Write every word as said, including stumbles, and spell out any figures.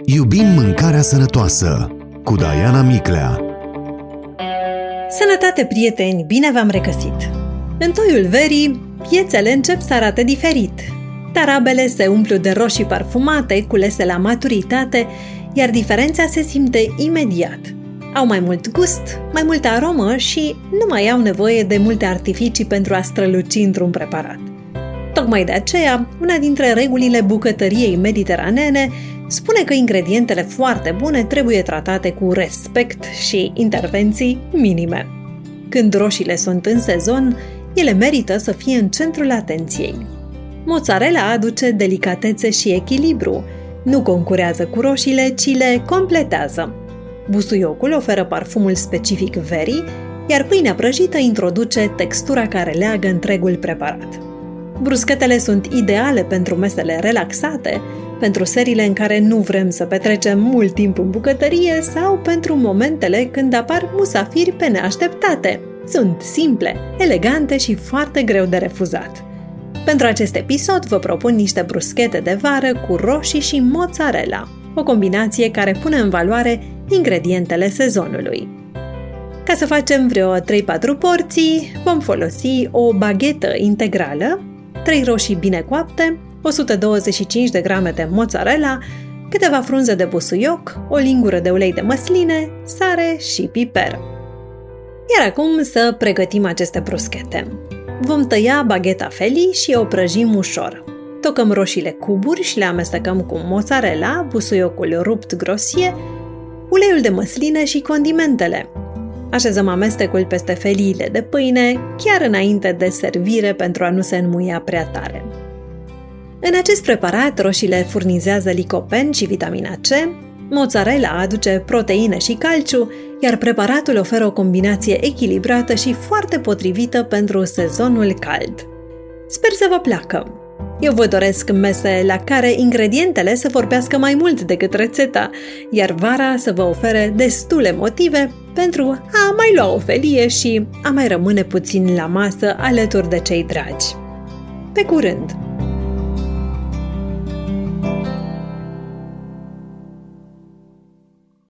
Iubim mâncarea sănătoasă cu Diana Miclea. Sănătate, prieteni! Bine v-am regăsit! În toiul verii, piețele încep să arate diferit. Tarabele se umplu de roșii parfumate, culese la maturitate, iar diferența se simte imediat. Au mai mult gust, mai multă aromă și nu mai au nevoie de multe artificii pentru a străluci într-un preparat. Tocmai de aceea, una dintre regulile bucătăriei mediteranene spune că ingredientele foarte bune trebuie tratate cu respect și intervenții minime. Când roșiile sunt în sezon, ele merită să fie în centrul atenției. Mozzarella aduce delicatețe și echilibru, nu concurează cu roșiile, ci le completează. Busuiocul oferă parfumul specific verii, iar pâinea prăjită introduce textura care leagă întregul preparat. Bruschetele sunt ideale pentru mesele relaxate, pentru seriile în care nu vrem să petrecem mult timp în bucătărie sau pentru momentele când apar musafiri pe neașteptate. Sunt simple, elegante și foarte greu de refuzat. Pentru acest episod vă propun niște bruschete de vară cu roșii și mozzarella, o combinație care pune în valoare ingredientele sezonului. Ca să facem vreo trei patru porții, vom folosi o baghetă integrală, trei roșii bine coapte, o sută douăzeci și cinci de grame de mozzarella, câteva frunze de busuioc, o lingură de ulei de măsline, sare și piper. Iar acum să pregătim aceste bruschete. Vom tăia bagheta felii și o prăjim ușor. Tocăm roșiile cuburi și le amestecăm cu mozzarella, busuiocul rupt grosie, uleiul de măsline și condimentele. Așezăm amestecul peste feliile de pâine, chiar înainte de servire pentru a nu se înmuia prea tare. În acest preparat, roșiile furnizează licopen și vitamina C, mozzarella aduce proteine și calciu, iar preparatul oferă o combinație echilibrată și foarte potrivită pentru sezonul cald. Sper să vă placă! Eu vă doresc mese la care ingredientele să vorbească mai mult decât rețeta, iar vara să vă ofere destule motive pentru a mai lua o felie și a mai rămâne puțin la masă alături de cei dragi. Pe curând!